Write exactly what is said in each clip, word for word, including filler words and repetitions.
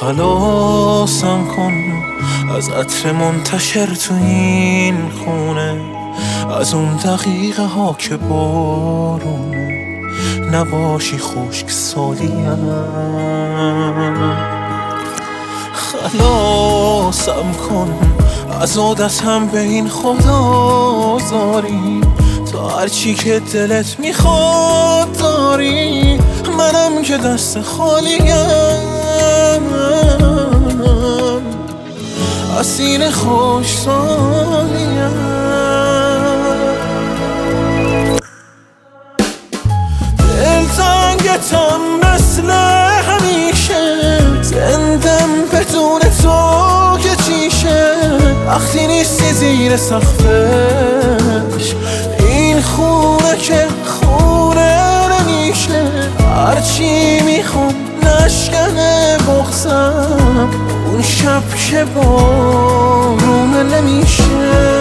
خلاصم کن از عطر منتشر تو این خونه، از اون دقیقه ها که بارونه نباشی خشک سالیم. خلاصم کن از عادتم به این خدازاری، تا هرچی که دلت میخواد داری، منم که دست خالیم، اسیر خوش سالیم. دلتنگتم مثل همیشه، زندم بدون تو که چیشه، وقتی نیستی زیر سقفش این خونه که خونه نمیشه. هرچی میخوام نشکنه بغضم، اون شب که بارونه نمیشه.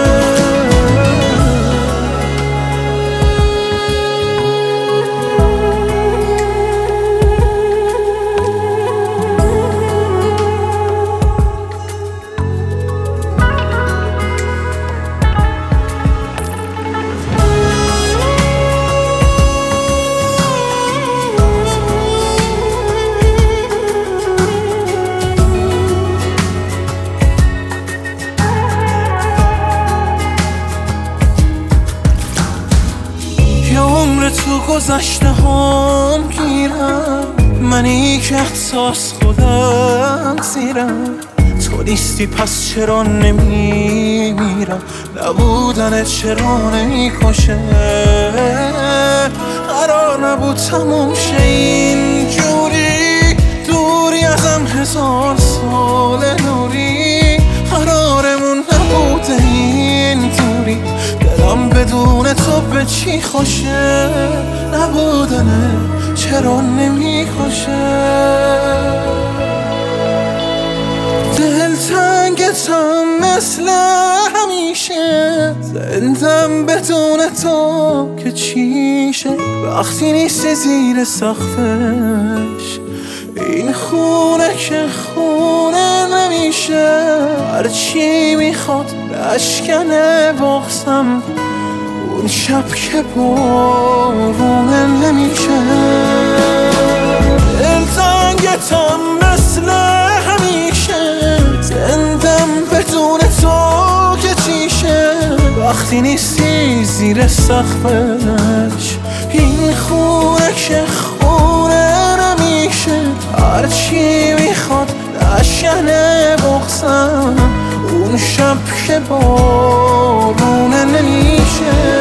تو گذشته هام گیرم، منی که احساس خودم زیرم. تو نیستی پس چرا نمیمیرم، نبودنت چرا نمیکشه. قرار نبود تموم شه اینجوری، دوری ازم هزار سال نوری. قرارمون نبوده اینطوری، دلم بدون تو به چی خوشه. نبودنه چرا نمیخوشه. دلتنگتم مثل همیشه، زندم بدون تو که چیشه، وقتی نیستی زیر سقفش این خونه که خونه نمیشه. هرچی میخواد نشکنه بغضم، اون شب که بارونه نمیشه. دلتنگتم مثل همیشه، زندم بدون تو که چیشه، وقتی نیستی زیر سقفش این خونه که خونه نمیشه. هرچی میخواد نشکنه بغضم، اون شب که بارونه نمیشه.